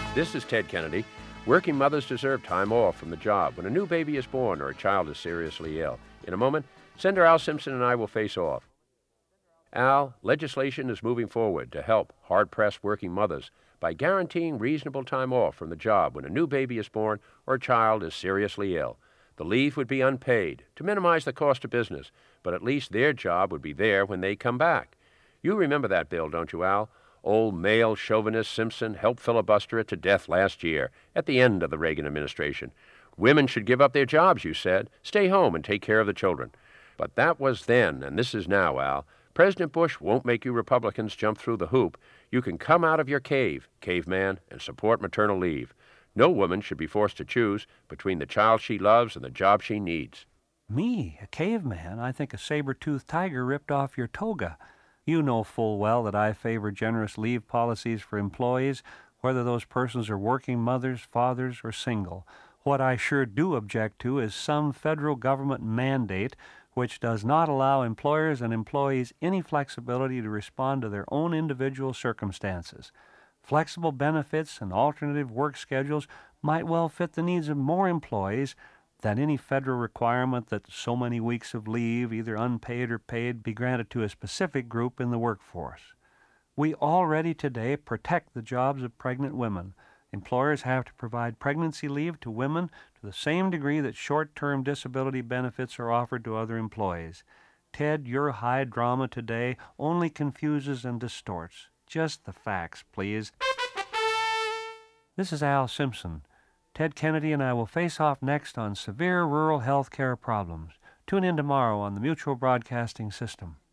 This is Ted Kennedy. Working mothers deserve time off from the job when a new baby is born or a child is seriously ill. In a moment, Senator Al Simpson and I will face off. Al, legislation is moving forward to help hard-pressed working mothers by guaranteeing reasonable time off from the job when a new baby is born or a child is seriously ill. The leave would be unpaid to minimize the cost of business, but at least their job would be there when they come back. You remember that bill, don't you, Al? Old male chauvinist Simpson helped filibuster it to death last year, at the end of the Reagan administration. Women should give up their jobs, you said, stay home and take care of the children. But that was then, and this is now, Al. President Bush won't make you Republicans jump through the hoop. You can come out of your cave, caveman, and support maternal leave. No woman should be forced to choose between the child she loves and the job she needs. Me, a caveman? I think a saber-toothed tiger ripped off your toga. You know full well that I favor generous leave policies for employees, whether those persons are working mothers, fathers, or single. What I sure do object to is some federal government mandate which does not allow employers and employees any flexibility to respond to their own individual circumstances. Flexible benefits and alternative work schedules might well fit the needs of more employees than any federal requirement that so many weeks of leave, either unpaid or paid, be granted to a specific group in the workforce. We already today protect the jobs of pregnant women. Employers have to provide pregnancy leave to women to the same degree that short-term disability benefits are offered to other employees. Ted, your high drama today only confuses and distorts. Just the facts, please. This is Al Simpson. Ted Kennedy and I will face off next on severe rural health care problems. Tune in tomorrow on the Mutual Broadcasting System.